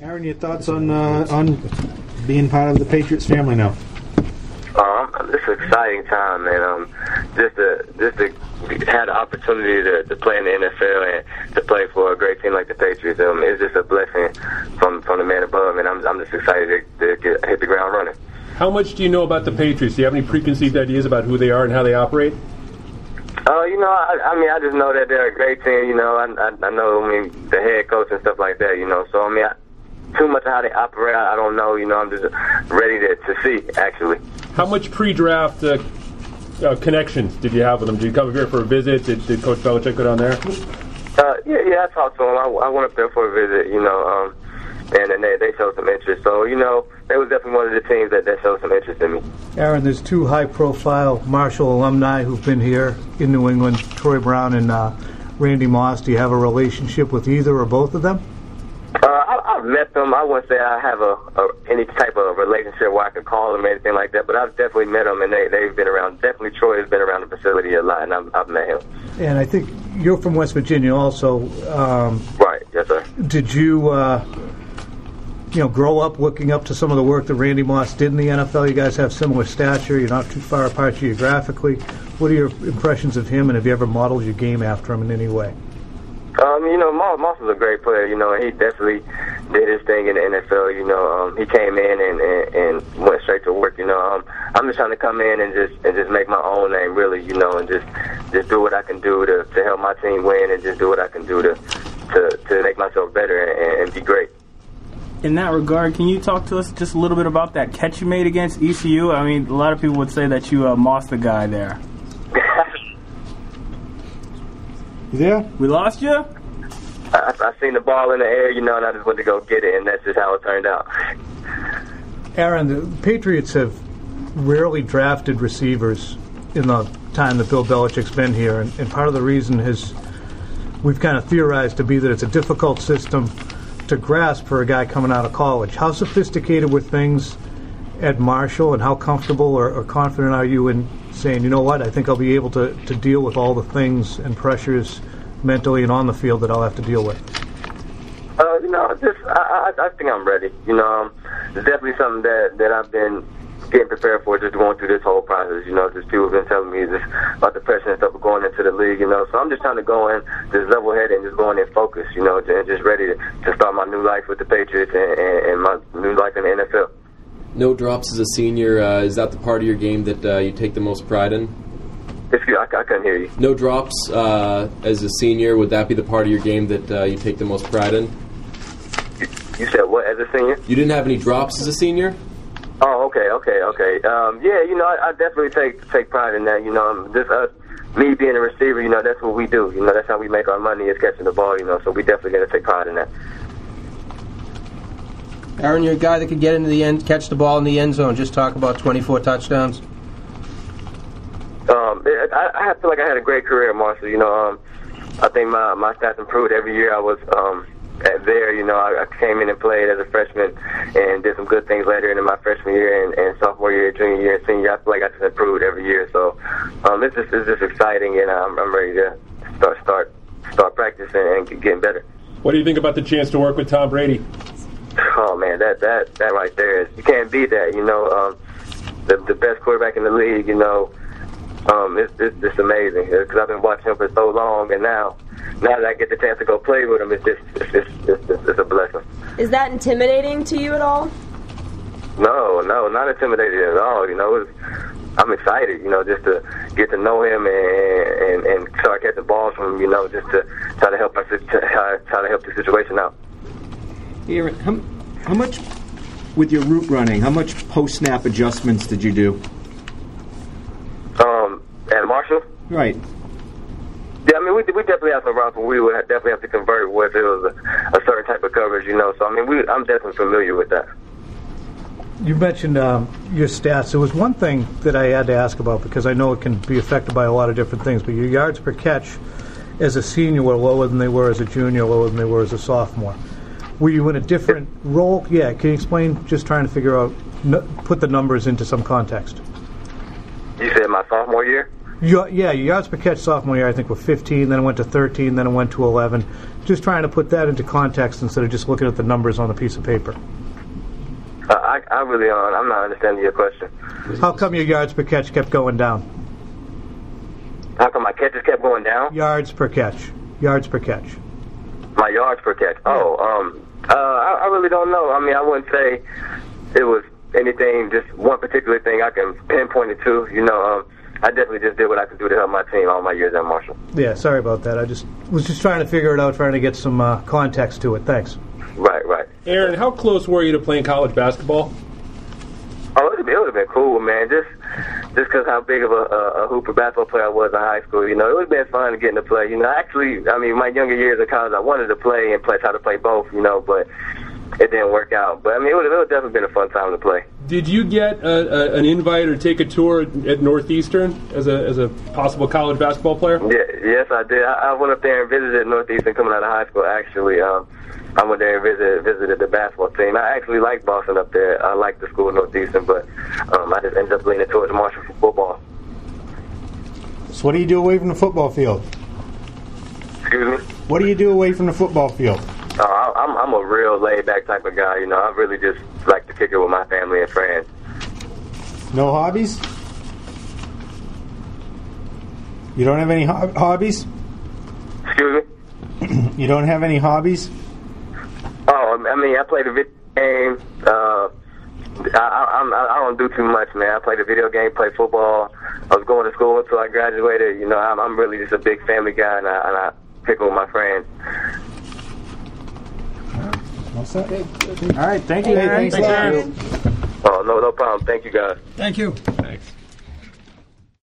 Aaron, your thoughts on being part of the Patriots family now? It's an exciting time, man. Just to have the opportunity to play in the NFL and to play for a great team like the Patriots, it's just a blessing from the man above, and I'm just excited to hit the ground running. How much do you know about the Patriots? Do you have any preconceived ideas about who they are and how they operate? I just know that they're a great team. I know the head coach and stuff like that. So too much of how they operate, I don't know. I'm just ready to see, actually. How much pre-draft connections did you have with them? Did you come here for a visit? Did Coach Belichick go down there? Yeah, I talked to him. I went up there for a visit, and then they showed some interest. So, they was definitely one of the teams that showed some interest in me. Aaron, there's two high-profile Marshall alumni who've been here in New England, Troy Brown and Randy Moss. Do you have a relationship with either or both of them? I've met them. I wouldn't say I have any type of relationship where I could call them or anything like that, but I've definitely met them, and they've been around. Definitely Troy has been around the facility a lot, and I've met him. And I think you're from West Virginia also. Right, yes, sir. Did you, grow up looking up to some of the work that Randy Moss did in the NFL? You guys have similar stature. You're not too far apart geographically. What are your impressions of him, and have you ever modeled your game after him in any way? Moss was a great player, and he definitely did his thing in the NFL. He came in and went straight to work. I'm just trying to come in and just make my own name, really, and just do what I can do to help my team win, and just do what I can do to make myself better and be great. In that regard, can you talk to us just a little bit about that catch you made against ECU? I mean, a lot of people would say that you Moss the guy there. You there? We lost you? I seen the ball in the air, and I just went to go get it, and that's just how it turned out. Aaron, the Patriots have rarely drafted receivers in the time that Bill Belichick's been here, and part of the reason we've kind of theorized to be that it's a difficult system to grasp for a guy coming out of college. How sophisticated were things at Marshall, and how comfortable or confident are you in saying, you know what, I think I'll be able to deal with all the things and pressures mentally and on the field that I'll have to deal with? I think I'm ready. It's definitely something that I've been getting prepared for, just going through this whole process. Just people have been telling me just about the pressure and stuff of going into the league. So I'm just trying to go in, just level-headed and just going in focus. And just ready to start my new life with the Patriots and my new life in the NFL. No drops as a senior. Is that the part of your game that you take the most pride in? Excuse me, I couldn't hear you. No drops as a senior. Would that be the part of your game that you take the most pride in? You said what, as a senior? You didn't have any drops as a senior? Oh, okay. I definitely take pride in that. Me being a receiver, that's what we do. That's how we make our money, is catching the ball. So we definitely got to take pride in that. Aaron, you're a guy that could get into the end, catch the ball in the end zone. Just talk about 24 touchdowns. I feel like I had a great career at Marshall. I think my stats improved every year I was there. I came in and played as a freshman and did some good things later in my freshman year and sophomore year, junior year, and senior year. I feel like I just improved every year. So it's just exciting, and I'm ready to start practicing and getting better. What do you think about the chance to work with Tom Brady? Oh man, that right there is, you can't beat that. The best quarterback in the league. It's amazing because I've been watching him for so long, and now that I get the chance to go play with him, it's a blessing. Is that intimidating to you at all? No, not intimidating at all. I'm excited, just to get to know him and start catching balls from him, just to try to help the situation out. Aaron, how much, with your route running, how much post-snap adjustments did you do? At Marshall? Right. Yeah, we definitely have some routes where we would definitely have to convert if it was a certain type of coverage, So, I'm definitely familiar with that. You mentioned your stats. There was one thing that I had to ask about because I know it can be affected by a lot of different things, but your yards per catch as a senior were lower than they were as a junior, lower than they were as a sophomore. Were you in a different role? Yeah, can you explain, just trying to figure out, put the numbers into some context? You said my sophomore year? Your yards per catch sophomore year, I think, were 15, then it went to 13, then it went to 11. Just trying to put that into context instead of just looking at the numbers on a piece of paper. I really I'm not understanding your question. How come your yards per catch kept going down? How come my catches kept going down? Yards per catch. Yards per catch. My yards per catch. I really don't know. I mean, I wouldn't say it was anything, just one particular thing I can pinpoint it to. You know, I definitely just did what I could do to help my team all my years at Marshall. Yeah, sorry about that. I was just trying to figure it out, trying to get some context to it. Thanks. Right. Aaron, how close were you to playing college basketball? Oh, it would have been cool, man. Just because how big of a hooper basketball player I was in high school, you know, it would have been fun getting to play. You know, actually, I mean, my younger years of college, I wanted to play and try to play both, you know, but it didn't work out. But I mean, it would have definitely been a fun time to play. Did you get an invite or take a tour at Northeastern as a possible college basketball player? Yeah, yes, I did. I went up there and visited Northeastern coming out of high school. Actually, I went there and visited the basketball team. I actually liked Boston up there. I liked the school Northeastern, but I just ended up leaning towards Marshall for football. So what do you do away from the football field? Excuse me? What do you do away from the football field? I'm a real laid-back type of guy. You know, I really just like to kick it with my family and friends. No hobbies? You don't have any hobbies? Excuse me? You don't have any hobbies? Oh, I mean, I play the video game. I don't do too much, man. I play the video game, play football. I was going to school until I graduated. You know, I'm really just a big family guy, and I pick with my friends. What's that? All right, thank you, Hey, Aaron. thanks a lot. Oh, no problem. Thank you, guys. Thank you.